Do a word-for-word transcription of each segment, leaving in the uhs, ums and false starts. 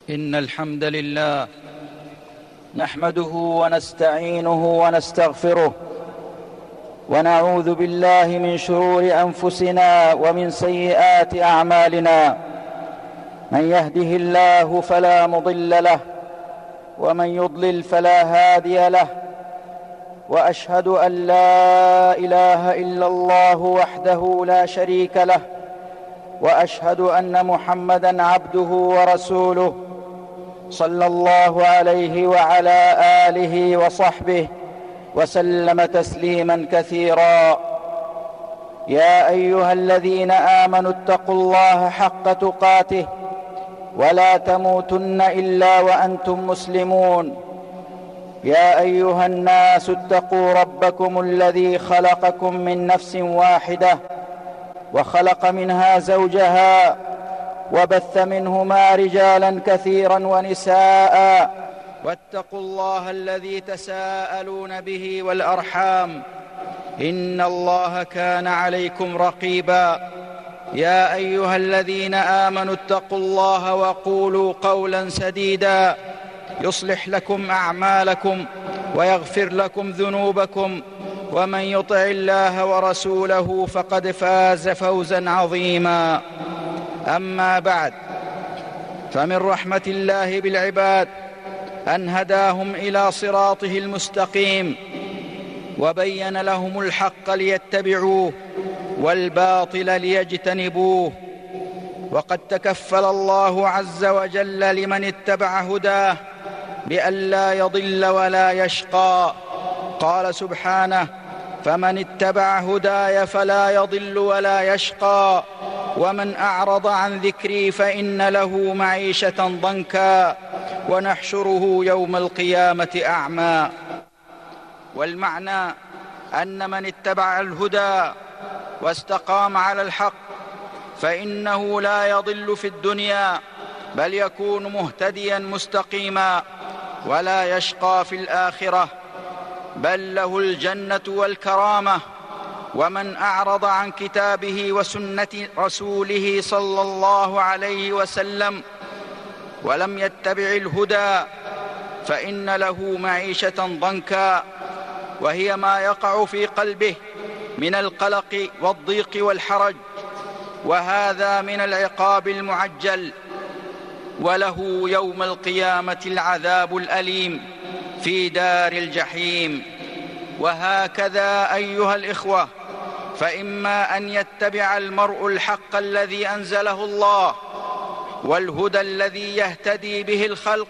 إن الحمد لله نحمده ونستعينه ونستغفره ونعوذ بالله من شرور أنفسنا ومن سيئات أعمالنا. من يهده الله فلا مضل له ومن يضلل فلا هادي له، وأشهد أن لا إله إلا الله وحده لا شريك له، وأشهد أن محمدًا عبده ورسوله صلى الله عليه وعلى آله وصحبه وسلم تسليمًا كثيرا. يا أيها الذين آمنوا اتقوا الله حق تقاته ولا تموتن إلا وأنتم مسلمون. يا أيها الناس اتقوا ربكم الذي خلقكم من نفس واحدة وخلق منها زوجها وبث منهما رجالا كثيرا ونساء، واتقوا الله الذي تساءلون به والأرحام إن الله كان عليكم رقيبا. يا أيها الذين آمنوا اتقوا الله وقولوا قولا سديدا يصلح لكم أعمالكم ويغفر لكم ذنوبكم، ومن يطع الله ورسوله فقد فاز فوزا عظيما. أما بعد، فمن رحمة الله بالعباد أن هداهم إلى صراطه المستقيم وبين لهم الحق ليتبعوه والباطل ليجتنبوه. وقد تكفل الله عز وجل لمن اتبع هداه بأن لا يضل ولا يشقى. قال سبحانه: فمن اتبع هداي فلا يضل ولا يشقى ومن أعرض عن ذكري فإن له معيشة ضنكا ونحشره يوم القيامة أعمى. والمعنى أن من اتبع الهدى واستقام على الحق فإنه لا يضل في الدنيا، بل يكون مهتديا مستقيما ولا يشقى في الآخرة، بل له الجنة والكرامة. ومن أعرض عن كتابه وسنة رسوله صلى الله عليه وسلم ولم يتبع الهدى فإن له معيشة ضنكا، وهي ما يقع في قلبه من القلق والضيق والحرج، وهذا من العقاب المعجل، وله يوم القيامة العذاب الأليم في دار الجحيم. وهكذا أيها الإخوة، فإما أن يتبع المرء الحق الذي أنزله الله والهدى الذي يهتدي به الخلق،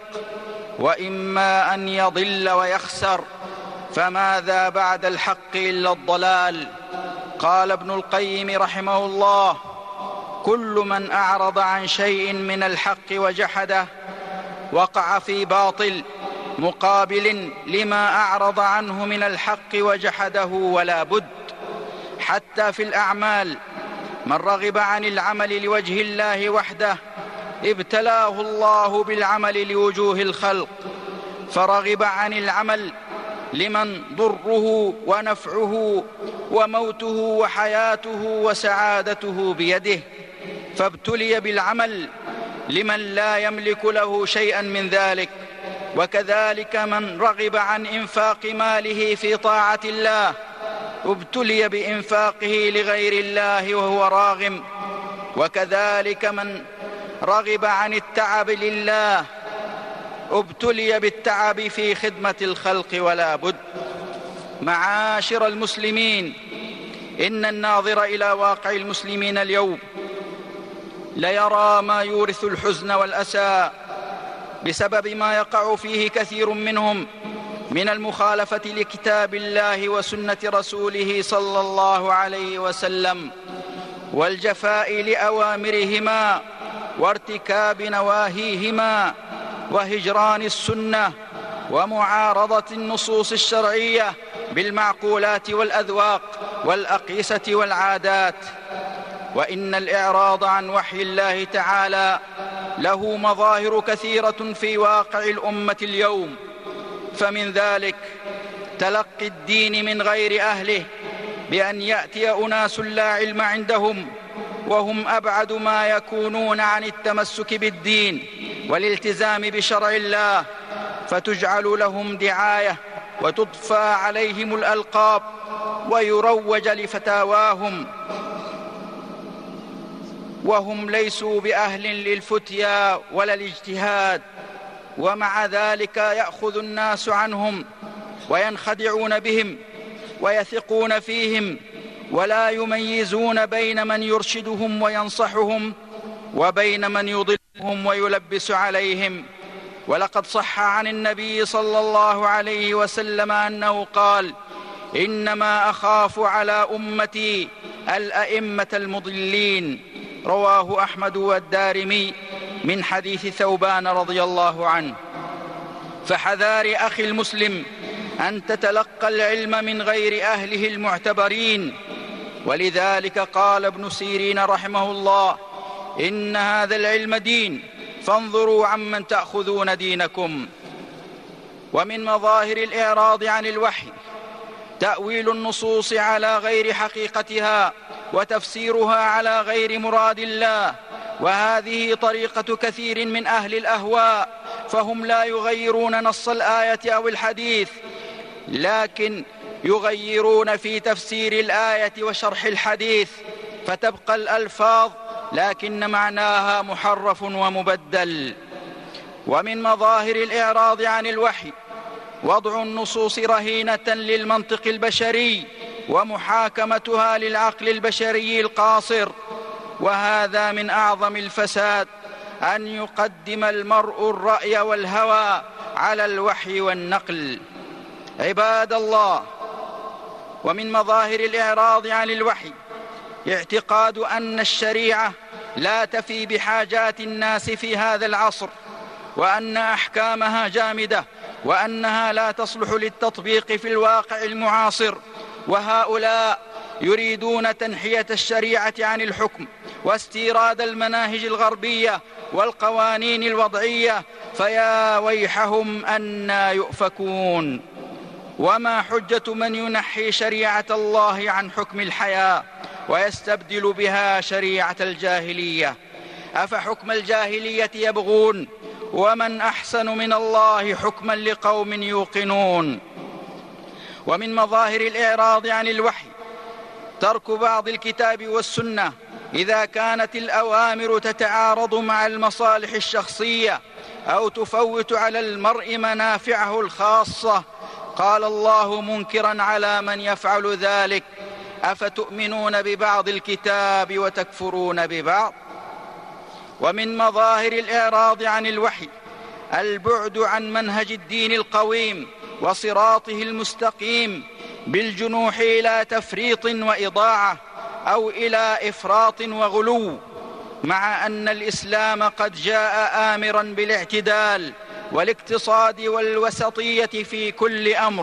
وإما أن يضل ويخسر، فماذا بعد الحق إلا الضلال. قال ابن القيم رحمه الله: كل من أعرض عن شيء من الحق وجحده وقع في باطل مقابل لما أعرض عنه من الحق وجحده، ولا بد. حتى في الأعمال، من رغب عن العمل لوجه الله وحده ابتلاه الله بالعمل لوجوه الخلق، فرغب عن العمل لمن ضره ونفعه وموته وحياته وسعادته بيده، فابتلي بالعمل لمن لا يملك له شيئا من ذلك. وكذلك من رغب عن إنفاق ماله في طاعة الله ابتلي بإنفاقه لغير الله وهو راغم. وكذلك من رغب عن التعب لله ابتلي بالتعب في خدمة الخلق، ولا بد. معاشر المسلمين، إن الناظر إلى واقع المسلمين اليوم ليرى ما يورث الحزن والأسى بسبب ما يقع فيه كثير منهم من المخالفة لكتاب الله وسنة رسوله صلى الله عليه وسلم، والجفاء لأوامرهما وارتكاب نواهيهما وهجران السنة ومعارضة النصوص الشرعية بالمعقولات والأذواق والأقيسة والعادات. وإن الإعراض عن وحي الله تعالى له مظاهر كثيرة في واقع الأمة اليوم، فمن ذلك تلقي الدين من غير أهله، بأن يأتي أناس لا علم عندهم وهم أبعد ما يكونون عن التمسك بالدين والالتزام بشرع الله، فتجعل لهم دعاية وتضفى عليهم الألقاب ويروج لفتاواهم، وهم ليسوا بأهل للفتيا ولا الاجتهاد، ومع ذلك يأخذ الناس عنهم وينخدعون بهم ويثقون فيهم، ولا يميزون بين من يرشدهم وينصحهم وبين من يضلهم ويلبس عليهم. ولقد صح عن النبي صلى الله عليه وسلم أنه قال: إنما أخاف على أمتي الأئمة المضلين، رواه أحمد والدارمي من حديث ثوبان رضي الله عنه. فحذار أخي المسلم أن تتلقى العلم من غير أهله المعتبرين، ولذلك قال ابن سيرين رحمه الله: إن هذا العلم دين، فانظروا عمن تأخذون دينكم. ومن مظاهر الإعراض عن الوحي تأويل النصوص على غير حقيقتها وتفسيرها على غير مراد الله، وهذه طريقة كثير من أهل الأهواء، فهم لا يغيرون نص الآية أو الحديث، لكن يغيرون في تفسير الآية وشرح الحديث، فتبقى الألفاظ لكن معناها محرف ومبدل. ومن مظاهر الإعراض عن الوحي وضع النصوص رهينة للمنطق البشري ومحاكمتها للعقل البشري القاصر، وهذا من أعظم الفساد، أن يقدم المرء الرأي والهوى على الوحي والنقل. عباد الله، ومن مظاهر الإعراض عن الوحي اعتقاد أن الشريعة لا تفي بحاجات الناس في هذا العصر، وأن أحكامها جامدة، وأنها لا تصلح للتطبيق في الواقع المعاصر. وهؤلاء يريدون تنحية الشريعة عن الحكم واستيراد المناهج الغربية والقوانين الوضعية، فيا ويحهم أنى يؤفكون. وما حجة من ينحي شريعة الله عن حكم الحياة ويستبدل بها شريعة الجاهلية؟ أفحكم الجاهلية يبغون، ومن أحسن من الله حكما لقوم يوقنون. ومن مظاهر الإعراض عن الوحي ترك بعض الكتاب والسنة إذا كانت الأوامر تتعارض مع المصالح الشخصية أو تفوت على المرء منافعه الخاصة. قال الله منكرا على من يفعل ذلك: أفتؤمنون ببعض الكتاب وتكفرون ببعض. ومن مظاهر الإعراض عن الوحي البعد عن منهج الدين القويم وصراطه المستقيم بالجنوح إلى تفريط وإضاعة أو إلى إفراط وغلو، مع أن الإسلام قد جاء آمرا بالاعتدال والاقتصاد والوسطية في كل أمر،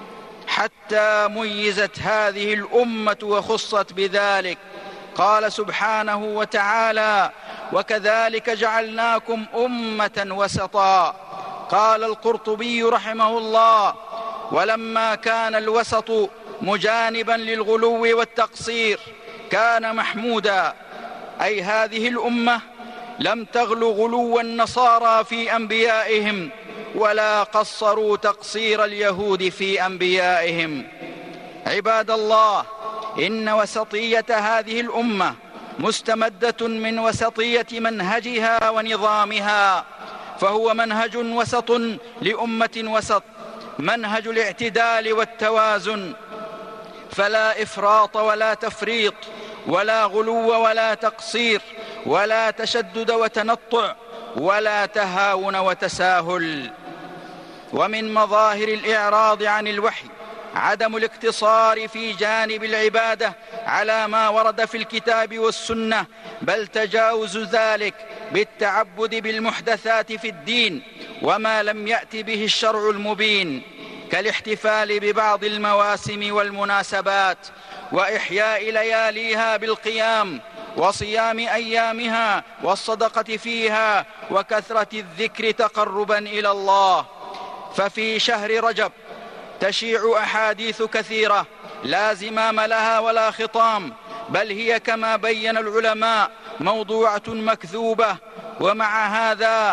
حتى ميزت هذه الأمة وخصت بذلك. قال سبحانه وتعالى: وكذلك جعلناكم أمة وسطا. قال القرطبي رحمه الله: ولما كان الوسط مجانبا للغلو والتقصير كان محمودا، أي هذه الأمة لم تغلو غلو النصارى في أنبيائهم، ولا قصروا تقصير اليهود في أنبيائهم. عباد الله، إن وسطية هذه الأمة مستمدة من وسطية منهجها ونظامها، فهو منهج وسط لأمة وسط، منهج الاعتدال والتوازن، فلا إفراط ولا تفريط، ولا غلو ولا تقصير، ولا تشدد وتنطع، ولا تهاون وتساهل. ومن مظاهر الإعراض عن الوحي عدم الاقتصار في جانب العبادة على ما ورد في الكتاب والسنة، بل تجاوز ذلك بالتعبد بالمحدثات في الدين وما لم يأت به الشرع المبين، كالاحتفال ببعض المواسم والمناسبات، وإحياء لياليها بالقيام، وصيام أيامها، والصدقة فيها، وكثرة الذكر تقربا إلى الله. ففي شهر رجب تشيع أحاديث كثيرة لا زمام لها ولا خطام، بل هي كما بين العلماء موضوعة مكذوبة. ومع هذا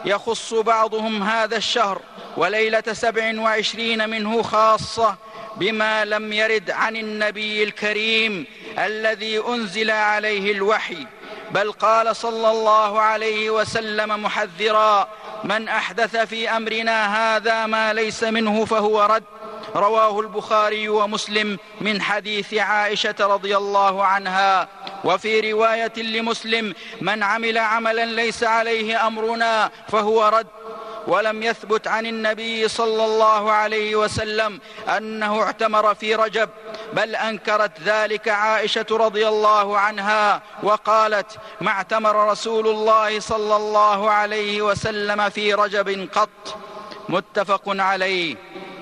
يخص بعضهم هذا الشهر وليلة سبع وعشرين منه خاصة بما لم يرد عن النبي الكريم الذي أنزل عليه الوحي، بل قال صلى الله عليه وسلم محذرا: من أحدث في أمرنا هذا ما ليس منه فهو رد. رواه البخاري ومسلم من حديث عائشة رضي الله عنها. وفي رواية لمسلم: من عمل عملا ليس عليه أمرنا فهو رد. ولم يثبت عن النبي صلى الله عليه وسلم أنه اعتمر في رجب، بل أنكرت ذلك عائشة رضي الله عنها وقالت: ما اعتمر رسول الله صلى الله عليه وسلم في رجب قط. متفق عليه.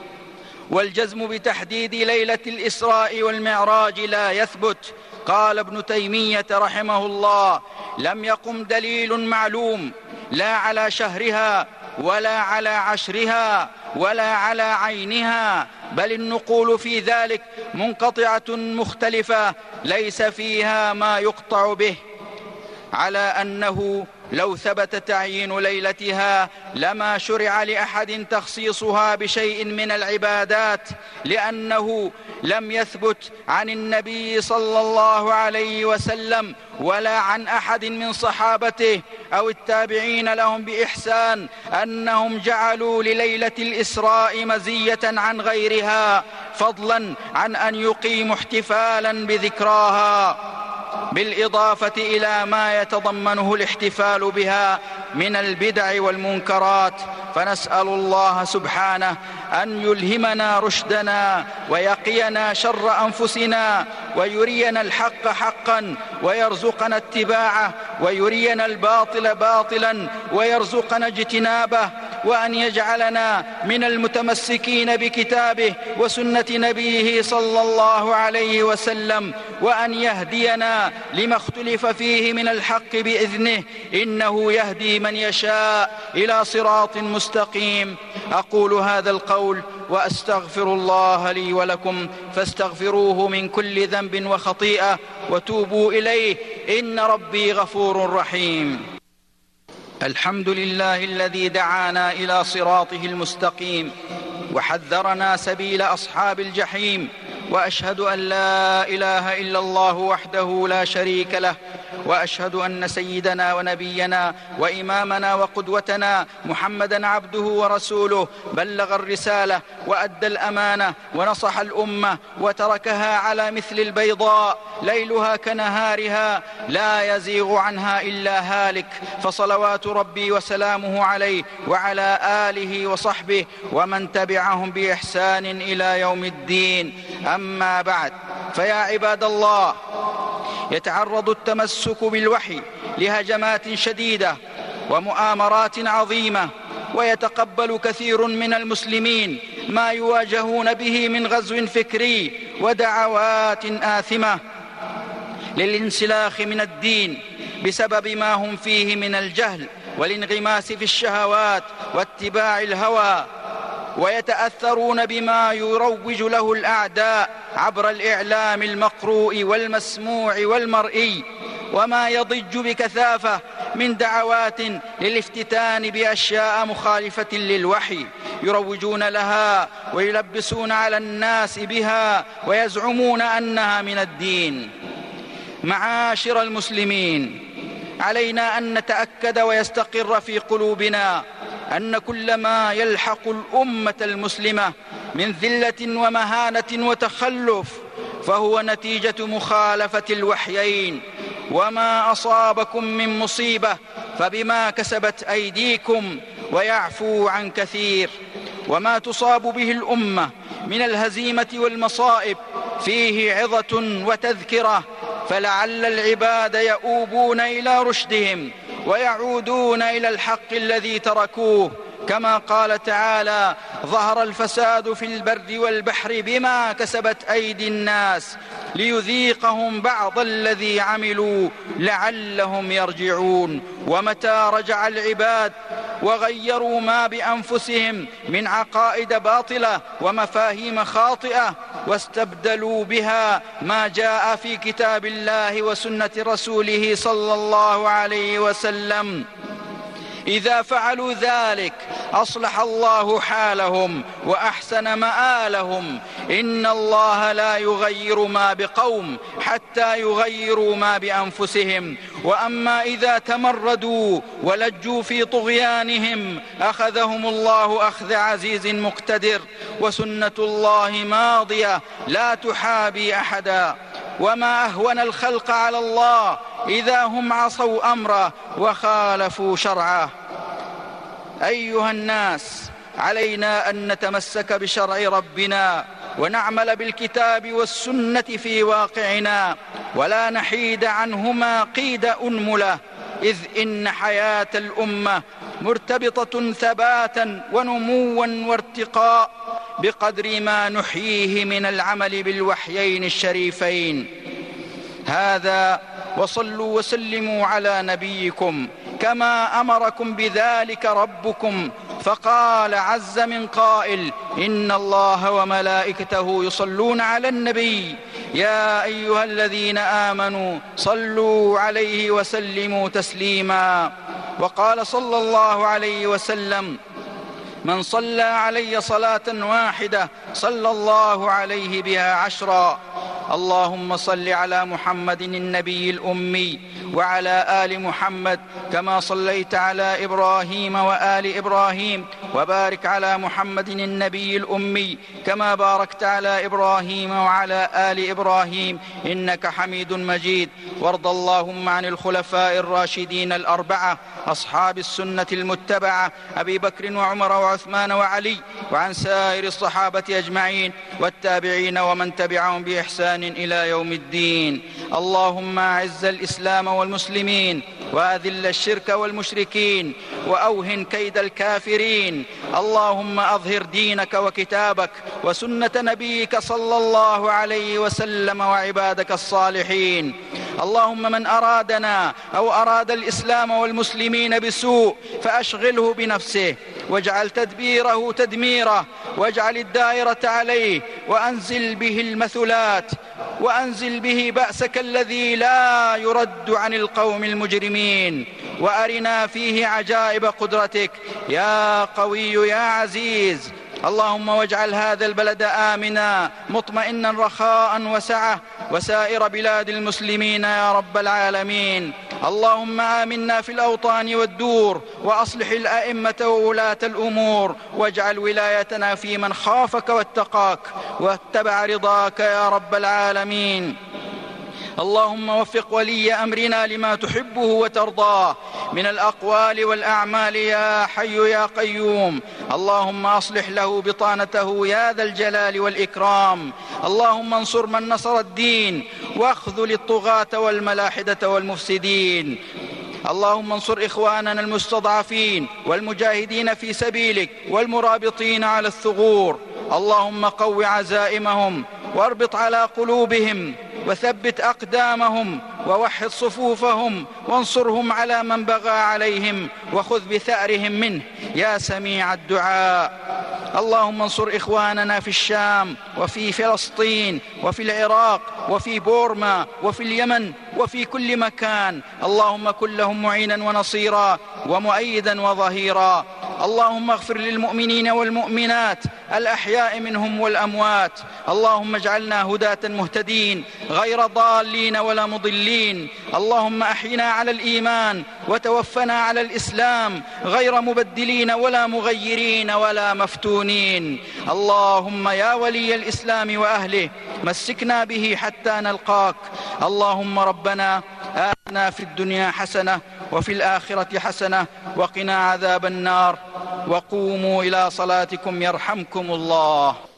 والجزم بتحديد ليلة الإسراء والمعراج لا يثبت. قال ابن تيمية رحمه الله: لم يقم دليل معلوم لا على شهرها ولا على عشرها ولا على عينها، بل النقول في ذلك منقطعة مختلفة ليس فيها ما يقطع به، على أنه لو ثبت تعيين ليلتها لما شرع لأحد تخصيصها بشيء من العبادات، لأنه لم يثبت عن النبي صلى الله عليه وسلم ولا عن أحد من صحابته أو التابعين لهم بإحسان أنهم جعلوا لليلة الإسراء مزية عن غيرها، فضلا عن أن يقيموا احتفالا بذكراها، بالإضافة إلى ما يتضمنه الاحتفال بها من البدع والمنكرات. فنسأل الله سبحانه أن يلهمنا رشدنا ويقينا شر أنفسنا ويرينا الحق حقا ويرزقنا اتباعه، ويرينا الباطل باطلا ويرزقنا اجتنابه، وأن يجعلنا من المتمسكين بكتابه وسنة نبيه صلى الله عليه وسلم، وأن يهدينا لما اختلف فيه من الحق بإذنه، إنه يهدي من يشاء إلى صراط مستقيم. أقول هذا القول وأستغفر الله لي ولكم، فاستغفروه من كل ذنب وخطيئة وتوبوا إليه، إن ربي غفور رحيم. الحمد لله الذي دعانا إلى صراطه المستقيم وحذرنا سبيل أصحاب الجحيم، وأشهد أن لا إله إلا الله وحده لا شريك له، وأشهد أن سيدنا ونبينا وإمامنا وقدوتنا محمدًا عبده ورسوله بلغ الرسالة وأدى الأمانة ونصح الأمة وتركها على مثل البيضاء ليلها كنهارها لا يزيغ عنها إلا هالك، فصلوات ربي وسلامه عليه وعلى آله وصحبه ومن تبعهم بإحسان إلى يوم الدين. أما بعد، فيا عباد الله، يتعرض التمسك بالوحي لهجمات شديدة ومؤامرات عظيمة، ويتقبل كثير من المسلمين ما يواجهون به من غزو فكري ودعوات آثمة للانسلاخ من الدين بسبب ما هم فيه من الجهل والانغماس في الشهوات واتباع الهوى، ويتأثرون بما يروج له الأعداء عبر الإعلام المقروء والمسموع والمرئي، وما يضج بكثافة من دعوات للافتتان بأشياء مخالفة للوحي يروجون لها ويلبسون على الناس بها ويزعمون أنها من الدين. معاشر المسلمين، علينا أن نتأكد ويستقر في قلوبنا أن كل ما يلحق الأمة المسلمة من ذلة ومهانة وتخلف فهو نتيجة مخالفة الوحيين، وما أصابكم من مصيبة فبما كسبت أيديكم ويعفو عن كثير، وما تصاب به الأمة من الهزيمة والمصائب فيه عظة وتذكرة، فلعل العباد يؤوبون إلى رشدهم ويعودون إلى الحق الذي تركوه، كما قال تعالى: ظهر الفساد في البر والبحر بما كسبت أيدي الناس ليذيقهم بعض الذي عملوا لعلهم يرجعون. ومتى رجع العباد وغيروا ما بأنفسهم من عقائد باطلة ومفاهيم خاطئة واستبدلوا بها ما جاء في كتاب الله وسنة رسوله صلى الله عليه وسلم، إذا فعلوا ذلك أصلح الله حالهم وأحسن مآلهم. إن الله لا يغير ما بقوم حتى يغيروا ما بأنفسهم. وأما إذا تمردوا ولجوا في طغيانهم أخذهم الله أخذ عزيز مقتدر، وسنة الله ماضية لا تحابي أحدا. وما أهون الخلق على الله إذا هم عصوا أمره وخالفوا شرعه. أيها الناس، علينا أن نتمسك بشرع ربنا ونعمل بالكتاب والسنة في واقعنا، ولا نحيد عنهما قيد أنملة، إذ إن حياة الأمة مرتبطة ثباتا ونموا وارتقاء بقدر ما نحييه من العمل بالوحيين الشريفين. هذا، وصلوا وسلموا على نبيكم كما أمركم بذلك ربكم، فقال عز من قائل: إن الله وملائكته يصلون على النبي يا أيها الذين آمنوا صلوا عليه وسلموا تسليما. وقال صلى الله عليه وسلم: من صلى علي صلاة واحدة صلى الله عليه بها عشرا. اللهم صل على محمد النبي الأمي وعلى آل محمد كما صليت على إبراهيم وآل إبراهيم، وبارك على محمد النبي الأمي كما باركت على إبراهيم وعلى آل إبراهيم إنك حميد مجيد. وارض اللهم عن الخلفاء الراشدين الأربعة أصحاب السنة المتبعة أبي بكر وعمر وعثمان وعلي، وعن سائر الصحابة أجمعين والتابعين ومن تبعهم بإحسان إلى يوم الدين. اللهم أعز الإسلام والمسلمين وأذل الشرك والمشركين وأوهن كيد الكافرين. اللهم أظهر دينك وكتابك وسنة نبيك صلى الله عليه وسلم وعبادك الصالحين. اللهم من أرادنا أو أراد الإسلام والمسلمين بسوء فأشغله بنفسه، واجعل تدبيره تدميره، واجعل الدائرة عليه، وأنزل به المثلات، وأنزل به بأسك الذي لا يرد عن القوم المجرمين، وأرنا فيه عجائب قدرتك يا قوي يا عزيز. اللهم واجعل هذا البلد آمنا مطمئنا رخاء وسعة، وسائر بلاد المسلمين يا رب العالمين. اللهم آمنا في الأوطان والدور، وأصلح الأئمة وولاة الأمور، واجعل ولايتنا في من خافك واتقاك واتبع رضاك يا رب العالمين. اللهم وفق ولي أمرنا لما تحبه وترضاه من الأقوال والأعمال يا حي يا قيوم. اللهم أصلح له بطانته يا ذا الجلال والإكرام. اللهم انصر من نصر الدين، واخذل الطغاة والملاحدة والمفسدين. اللهم انصر إخواننا المستضعفين والمجاهدين في سبيلك والمرابطين على الثغور. اللهم قو عزائمهم واربط على قلوبهم وثبت أقدامهم ووحد صفوفهم، وانصرهم على من بغى عليهم، وخذ بثأرهم منه يا سميع الدعاء. اللهم انصر إخواننا في الشام وفي فلسطين وفي العراق وفي بورما وفي اليمن وفي كل مكان. اللهم كن لهم معينا ونصيرا ومؤيدا وظهيرا. اللهم اغفر للمؤمنين والمؤمنات الأحياء منهم والأموات. اللهم اجعلنا هداة مهتدين غير ضالين ولا مضلين. اللهم أحينا على الإيمان وتوفنا على الإسلام غير مبدلين ولا مغيرين ولا مفتونين. اللهم يا ولي الإسلام وأهله مسكنا به حتى نلقاك. اللهم ربنا آتنا في الدنيا حسنة وفي الآخرة حسنة وقنا عذاب النار. وقوموا إلى صلاتكم يرحمكم الله.